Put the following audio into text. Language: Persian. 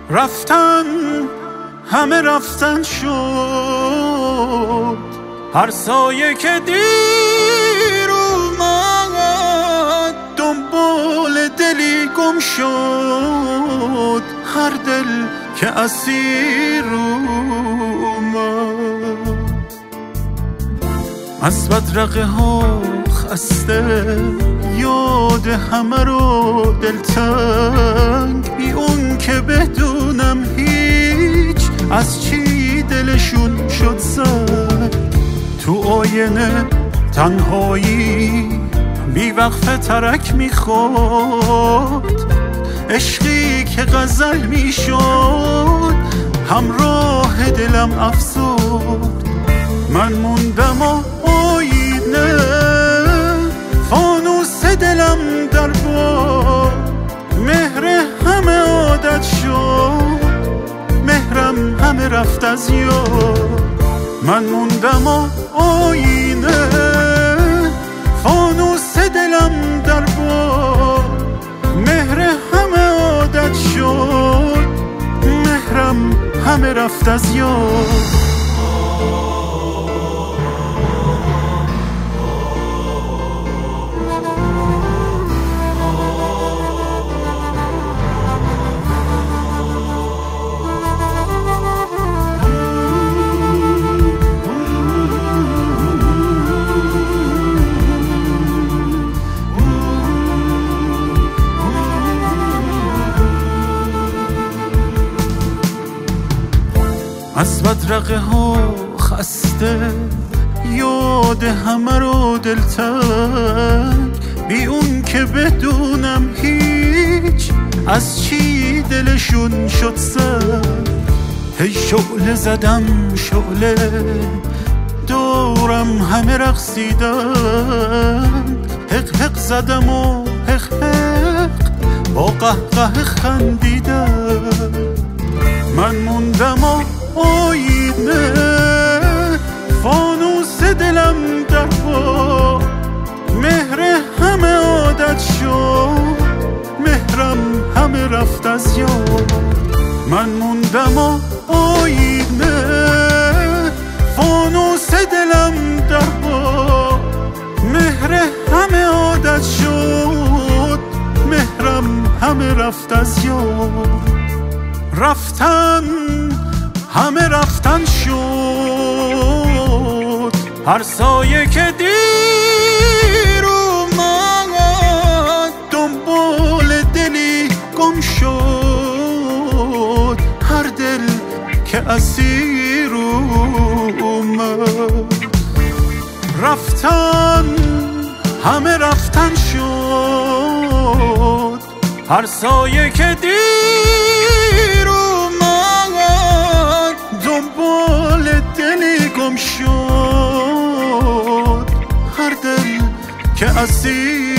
رفتن همه رفتن شد، هر سایه که دیر اومد دنبال دلی گم شد، هر دل که اسیر اومد. از بدرقه ها خسته یاد همه رو دلتنگ، بی اون که بدونم هیچ از چی دلشون شد زنگ. تو آینه تنهایی بی وقفه ترک میخورد، عشقی که غزل میشد همراه دلم افسرد. من موندم و آینه فانوس دلم در باد، مهر همه عادت شد، مهرم همه رفت از یاد. من موندم و آینه فانوس دلم در باد، مهر همه عادت شد، مهرم همه رفت از یاد. از بدرقه ها خسته یاد همه رو دلتنگ، بی اون که بدونم هیچ از چی دلشون شد سنگ. هی شعله زدم شعله دورم همه رقصیدن، حق حق زدم و حق حق با قهقه خندیدن. من موندم و آینه فانوس دلم در باد، مهر همه عادت شد، مهرم همه رفت از یاد. من موندم و آینه فانوس دلم در باد، مهر همه عادت شد، مهرم همه رفت از یاد. رفتن همه رفتن شد، هر سایه که دیر اومد دنبال دلی گم شد، هر دل که اسیر اومد. رفتن همه رفتن شد، هر سایه که دیر اومد دنبال دلی گم شد، هر دل که اسیر